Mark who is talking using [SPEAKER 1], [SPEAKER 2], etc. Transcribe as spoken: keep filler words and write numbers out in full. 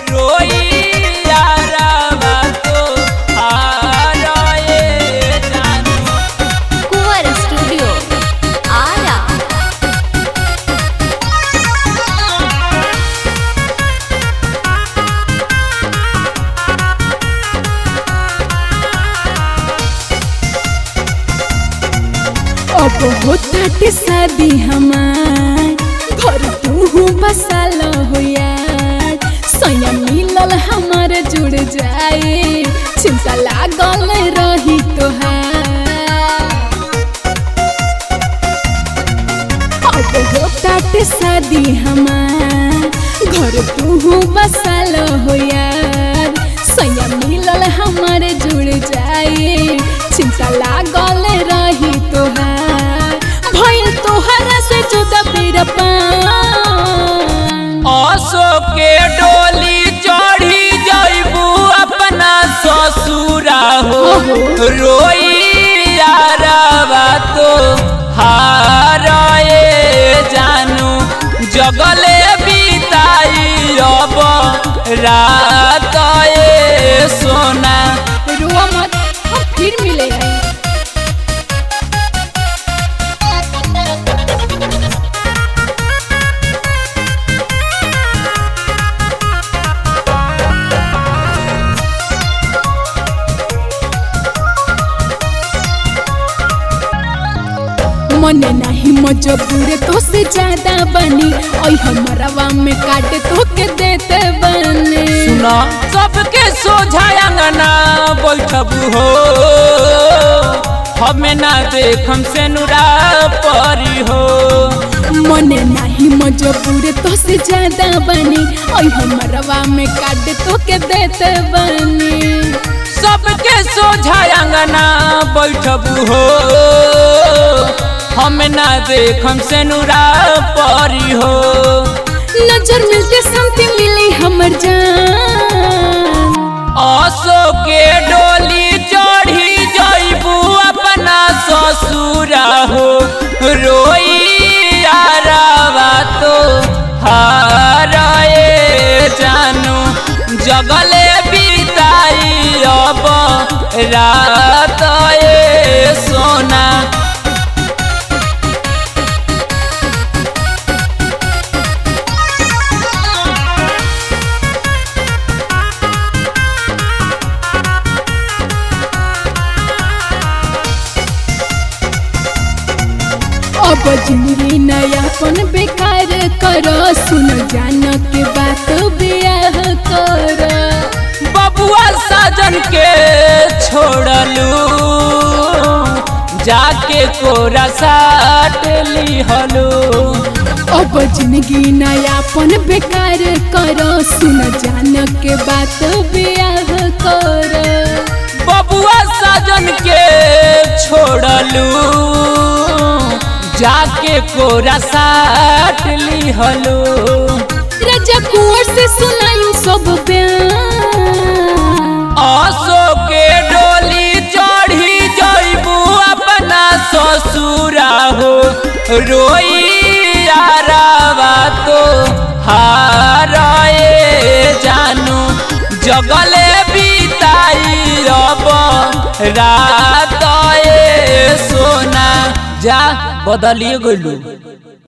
[SPEAKER 1] रोई यारवा तो हाराए जानू।
[SPEAKER 2] कुंवर स्टूडियो आरा।
[SPEAKER 3] अब होताटे शादी हमार घर तू बसाल हो यार सैया मिलल हमार जुड़ जाए चिंता लागल रही तोहार। अब होताटे शादी हमार घर तू बसाल हो यार सैया मिलल हमार जुड़ जाए चिंता लागल रही तोहार भइल तोहरा से जुदा फिर
[SPEAKER 1] आसो के डोली चढ़ी जाइबू अपना ससुरा हो रोई यारवा तो हाराए जानू। जगले बिताई अब रात ए सोना।
[SPEAKER 3] रुआ मत हम फिर मिले हैं। मने नहीं मजबूर तो से ज्यादा बनी और हमारा में काट तो के देते बने।
[SPEAKER 1] सुना सबके सोझा अंगना बैठबू हो हमें ना देख हमसे नुरा परी हो।
[SPEAKER 3] मने नहीं मजबूर तो से ज्यादा बनी और हमारा में काट तो के देते बने।
[SPEAKER 1] सबके सोझा अंगना बैठबू हो हमें ना देख हमसे नुरा परी हो।
[SPEAKER 3] नजर मिलते सामने मिली हमर जान।
[SPEAKER 1] आसो के डोली चढ़ी जाइबू अपना ससुरा हो रोई यारवा तो हाराए जानू। जगले बिताई अब रात ए सोना।
[SPEAKER 3] अब जिंदगी नयापन बेकार करो सुन जान के बात ब्याह कर।
[SPEAKER 1] बबुआ साजन के छोड़लू जाके कोरा साट लिहलू।
[SPEAKER 3] अब जिंदगी नयापन बेकार करो सुन जान के बात ब्याह कर।
[SPEAKER 1] बबुआ साजन के छोड़लू जाके कोरा साट लिहलू।
[SPEAKER 3] राजा कुंवर से सुनाई सब बयान।
[SPEAKER 1] आसो के डोली चढ़ी जाइबू अपना ससुरा हो रोई यारवा तो हाराए जानू। जगले बिताई अब रात ए सोना। जा बदलिए गइलू।